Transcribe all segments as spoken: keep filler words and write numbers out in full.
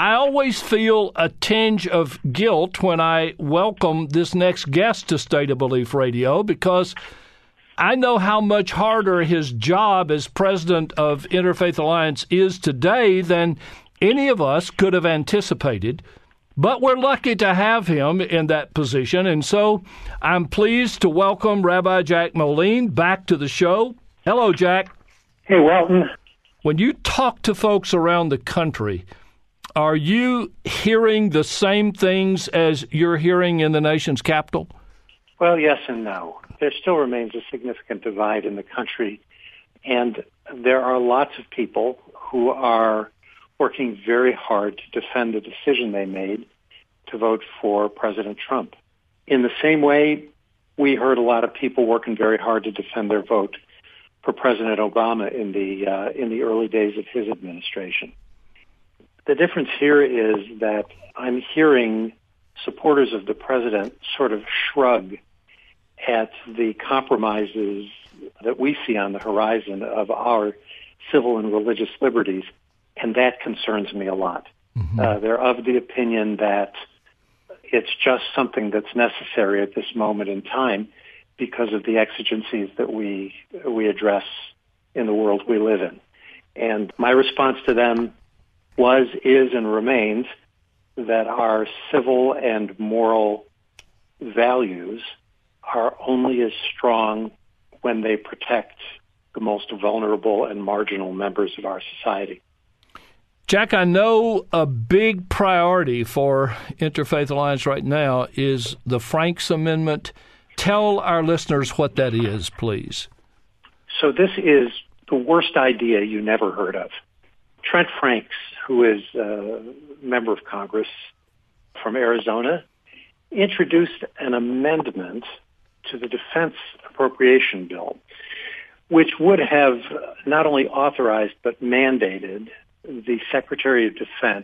I always feel a tinge of guilt when I welcome this next guest to State of Belief Radio because I know how much harder his job as president of Interfaith Alliance is today than any of us could have anticipated. But we're lucky to have him in that position, and so I'm pleased to welcome Rabbi Jack Moline back to the show. Hello, Jack. Hey, Walton. When you talk to folks around the country, are you hearing the same things as you're hearing in the nation's capital? Well, yes and no. There still remains a significant divide in the country, and there are lots of people who are working very hard to defend the decision they made to vote for President Trump. In the same way, we heard a lot of people working very hard to defend their vote for President Obama in the uh, in the early days of his administration. The difference here is that I'm hearing supporters of the president sort of shrug at the compromises that we see on the horizon of our civil and religious liberties, and that concerns me a lot. Mm-hmm. Uh, they're of the opinion that it's just something that's necessary at this moment in time because of the exigencies that we we address in the world we live in. And my response to them was, is, and remains that our civil and moral values are only as strong when they protect the most vulnerable and marginal members of our society. Jack, I know a big priority for Interfaith Alliance right now is the Franks Amendment. Tell our listeners what that is, please. So this is the worst idea you never heard of. Trent Franks, who is a member of Congress from Arizona, introduced an amendment to the Defense Appropriation Bill, which would have not only authorized but mandated the Secretary of Defense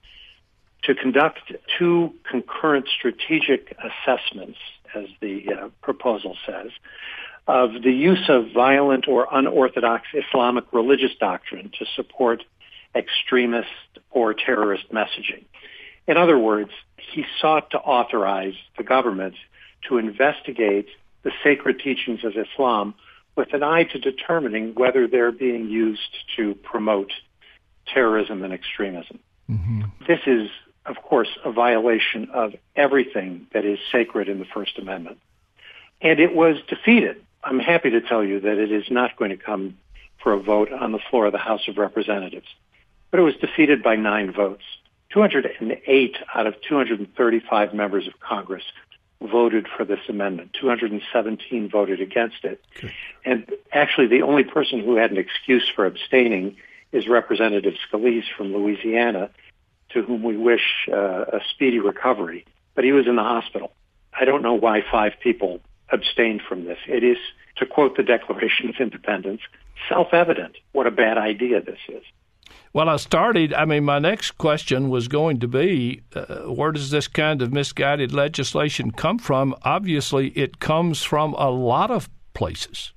to conduct two concurrent strategic assessments, as the uh, proposal says, of the use of violent or unorthodox Islamic religious doctrine to support extremist or terrorist messaging. In other words, he sought to authorize the government to investigate the sacred teachings of Islam with an eye to determining whether they're being used to promote terrorism and extremism. Mm-hmm. This is, of course, a violation of everything that is sacred in the First Amendment. And it was defeated. I'm happy to tell you that it is not going to come for a vote on the floor of the House of Representatives. But it was defeated by nine votes. two hundred eight out of two hundred thirty-five members of Congress voted for this amendment. two hundred seventeen voted against it. Okay. And actually, the only person who had an excuse for abstaining is Representative Scalise from Louisiana, to whom we wish uh, a speedy recovery. But he was in the hospital. I don't know why five people abstained from this. It is, to quote the Declaration of Independence, self-evident what a bad idea this is. Well, I started, I mean, my next question was going to be, uh, where does this kind of misguided legislation come from? Obviously, it comes from a lot of places.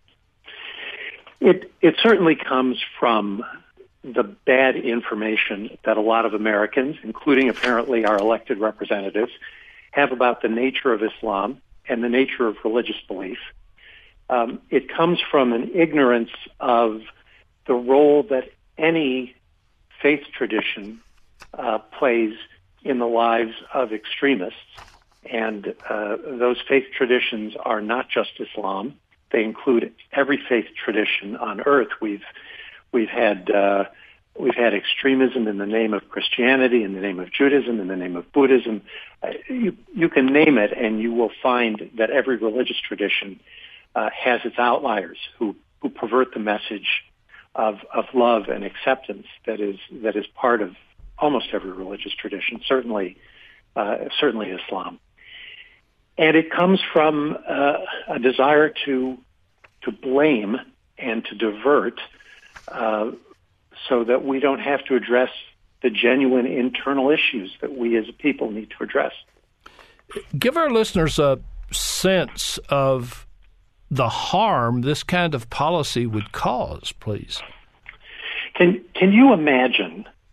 It it certainly comes from the bad information that a lot of Americans, including apparently our elected representatives, have about the nature of Islam and the nature of religious belief. Um, it comes from an ignorance of the role that any faith tradition uh, plays in the lives of extremists. And uh, those faith traditions are not just Islam. They include every faith tradition on earth. We've we've had uh, we've had extremism in the name of Christianity, in the name of Judaism, in the name of Buddhism. Uh, you you can name it, and you will find that every religious tradition uh, has its outliers who who pervert the message of of love and acceptance that is that is part of almost every religious tradition. Certainly, uh, certainly Islam. And it comes from uh, a desire to to blame and to divert uh, so that we don't have to address the genuine internal issues that we as a people need to address. Give our listeners a sense of the harm this kind of policy would cause, please. Can can you imagine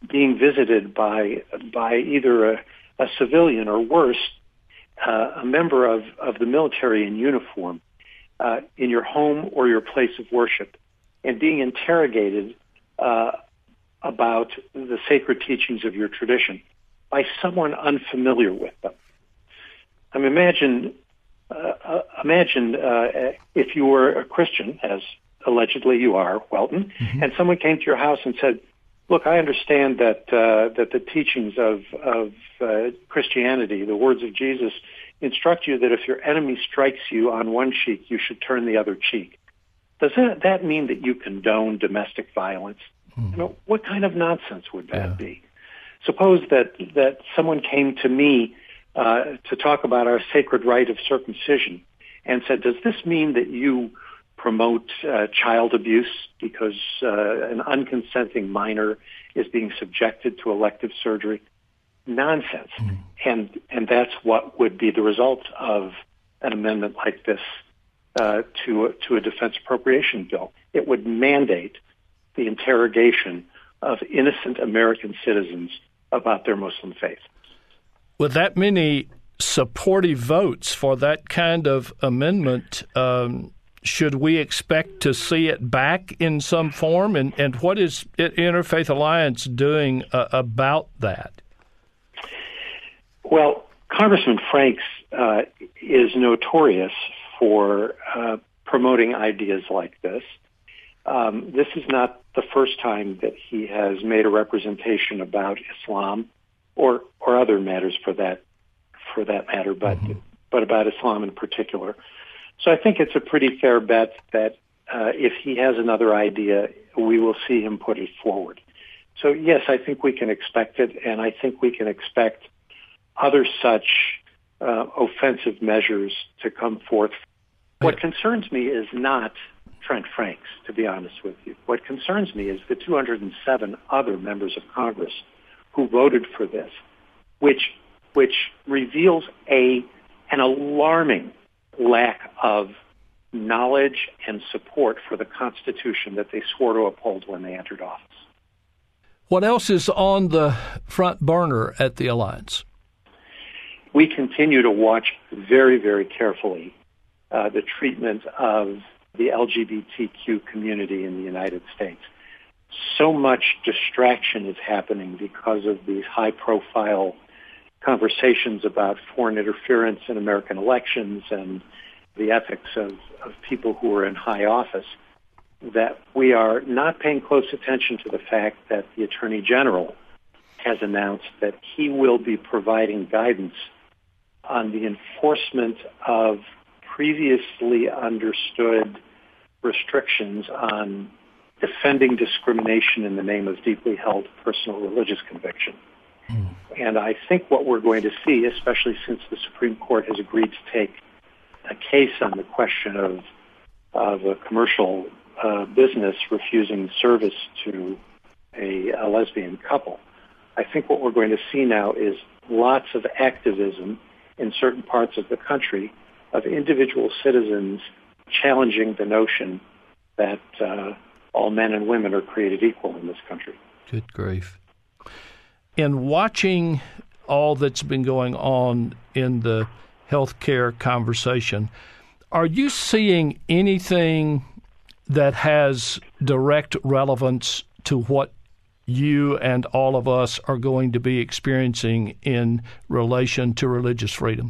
being visited by by either a, a civilian or worse, uh, a member of, of the military in uniform uh, in your home or your place of worship, and being interrogated uh, about the sacred teachings of your tradition by someone unfamiliar with them. I mean, imagine, uh, imagine uh, if you were a Christian, as allegedly you are, Welton, mm-hmm. and someone came to your house and said, "Look, I understand that uh, that the teachings of of uh, Christianity, the words of Jesus, instruct you that if your enemy strikes you on one cheek, you should turn the other cheek. Does that, that mean that you condone domestic violence?" Mm-hmm. You know, what kind of nonsense would that yeah. be? Suppose that that someone came to me uh, to talk about our sacred rite of circumcision and said, "Does this mean that you promote uh, child abuse because uh, an unconsenting minor is being subjected to elective surgery?" Nonsense. Mm. And and that's what would be the result of an amendment like this uh, to, to a defense appropriation bill. It would mandate the interrogation of innocent American citizens about their Muslim faith. With that many supportive votes for that kind of amendment, um, should we expect to see it back in some form? And, and what is Interfaith Alliance doing uh, about that? Well, Congressman Franks uh, is notorious for uh, promoting ideas like this. Um, this is not the first time that he has made a representation about Islam or or other matters for that for that matter, but mm-hmm. but about Islam in particular. So I think it's a pretty fair bet that uh, if he has another idea, we will see him put it forward. So yes, I think we can expect it, and I think we can expect other such uh, offensive measures to come forth. What concerns me is not Trent Franks, to be honest with you. What concerns me is the two hundred seven other members of Congress who voted for this, which which reveals a an alarming lack of knowledge and support for the Constitution that they swore to uphold when they entered office. What else is on the front burner at the Alliance? We continue to watch very, very carefully uh, the treatment of the L G B T Q community in the United States. So much distraction is happening because of these high-profile conversations about foreign interference in American elections and the ethics of, of people who are in high office, that we are not paying close attention to the fact that the Attorney General has announced that he will be providing guidance on the enforcement of previously understood restrictions on defending discrimination in the name of deeply held personal religious conviction. Mm. And I think what we're going to see, especially since the Supreme Court has agreed to take a case on the question of, of a commercial uh, business refusing service to a, a lesbian couple, I think what we're going to see now is lots of activism in certain parts of the country of individual citizens challenging the notion that uh, all men and women are created equal in this country. Good grief. In watching all that's been going on in the healthcare conversation, are you seeing anything that has direct relevance to what you and all of us are going to be experiencing in relation to religious freedom?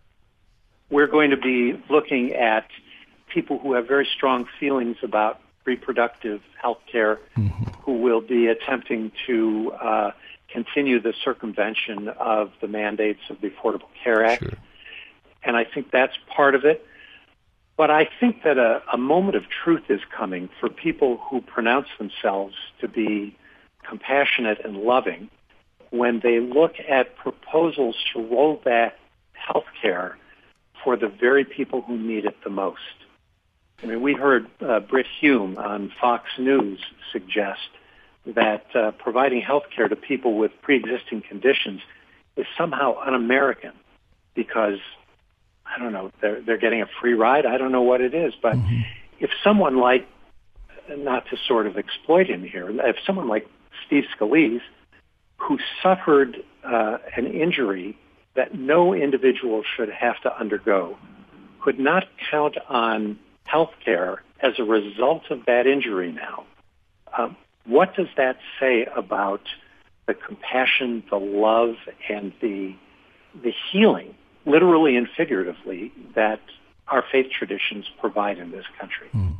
We're going to be looking at people who have very strong feelings about reproductive health care, mm-hmm. who will be attempting to uh, continue the circumvention of the mandates of the Affordable Care Act. Sure. And I think that's part of it. But I think that a, a moment of truth is coming for people who pronounce themselves to be compassionate and loving when they look at proposals to roll back health care for the very people who need it the most. I mean, we heard uh, Brit Hume on Fox News suggest that uh, providing health care to people with pre-existing conditions is somehow un-American because, I don't know, they're, they're getting a free ride. I don't know what it is. But mm-hmm. if someone like, not to sort of exploit him here, if someone like Steve Scalise who suffered uh, an injury that no individual should have to undergo, could not count on health care as a result of that injury now, um, what does that say about the compassion, the love, and the the healing, literally and figuratively, that our faith traditions provide in this country? Hmm.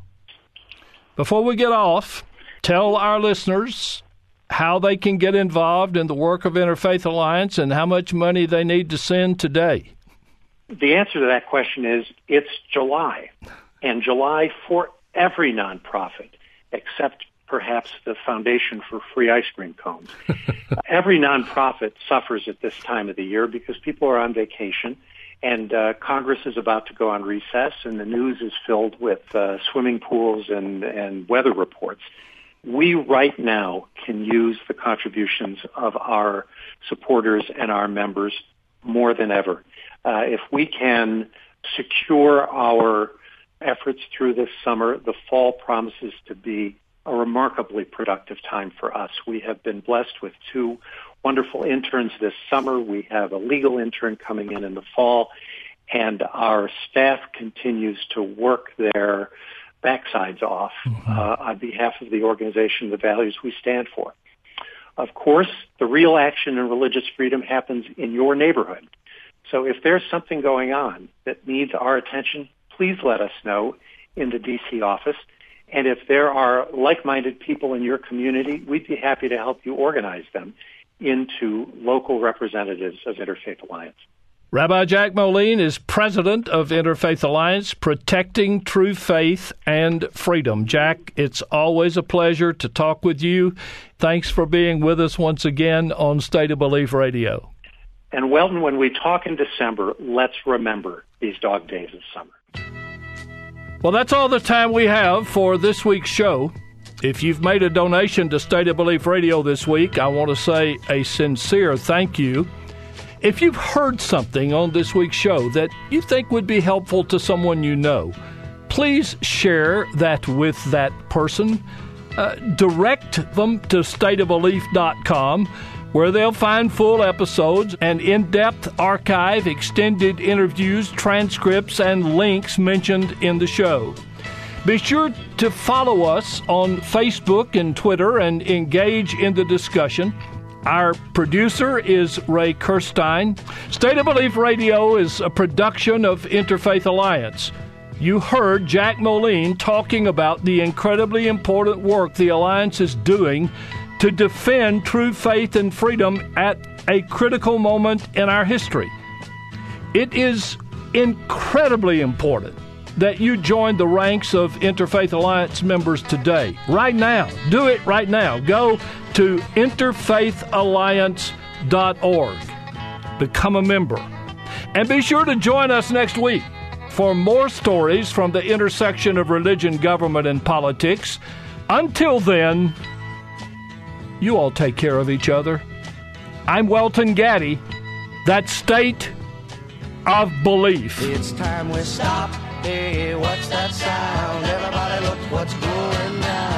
Before we get off, tell our listeners how they can get involved in the work of Interfaith Alliance and how much money they need to send today. The answer to that question is it's July, and July for every nonprofit except perhaps the Foundation for Free Ice Cream Cones. Every nonprofit suffers at this time of the year because people are on vacation, and uh, Congress is about to go on recess, and the news is filled with uh, swimming pools and, and weather reports. We right now can use the contributions of our supporters and our members more than ever. Uh, if we can secure our efforts through this summer, the fall promises to be a remarkably productive time for us. We have been blessed with two wonderful interns this summer. We have a legal intern coming in in the fall, and our staff continues to work their backsides off mm-hmm. uh, on behalf of the organization, the values we stand for. Of course, the real action in religious freedom happens in your neighborhood. So if there's something going on that needs our attention, please let us know in the D C office. And if there are like-minded people in your community, we'd be happy to help you organize them into local representatives of Interfaith Alliance. Rabbi Jack Moline is president of Interfaith Alliance, protecting true faith and freedom. Jack, it's always a pleasure to talk with you. Thanks for being with us once again on State of Belief Radio. And Welton, when we talk in December, let's remember these dog days of summer. Well, that's all the time we have for this week's show. If you've made a donation to State of Belief Radio this week, I want to say a sincere thank you. If you've heard something on this week's show that you think would be helpful to someone you know, please share that with that person. Uh, direct them to state of belief dot com, where they'll find full episodes, an in-depth archive, extended interviews, transcripts, and links mentioned in the show. Be sure to follow us on Facebook and Twitter and engage in the discussion. Our producer is Ray Kirstein. State of Belief Radio is a production of Interfaith Alliance. You heard Jack Moline talking about the incredibly important work the Alliance is doing to defend true faith and freedom at a critical moment in our history. It is incredibly important that you join the ranks of Interfaith Alliance members today, right now. Do it right now. Go to interfaith alliance dot org. Become a member. And be sure to join us next week for more stories from the intersection of religion, government, and politics. Until then, you all take care of each other. I'm Welton Gaddy. That's State of Belief. It's time we stop. Hey, what's that sound? Everybody look what's going down.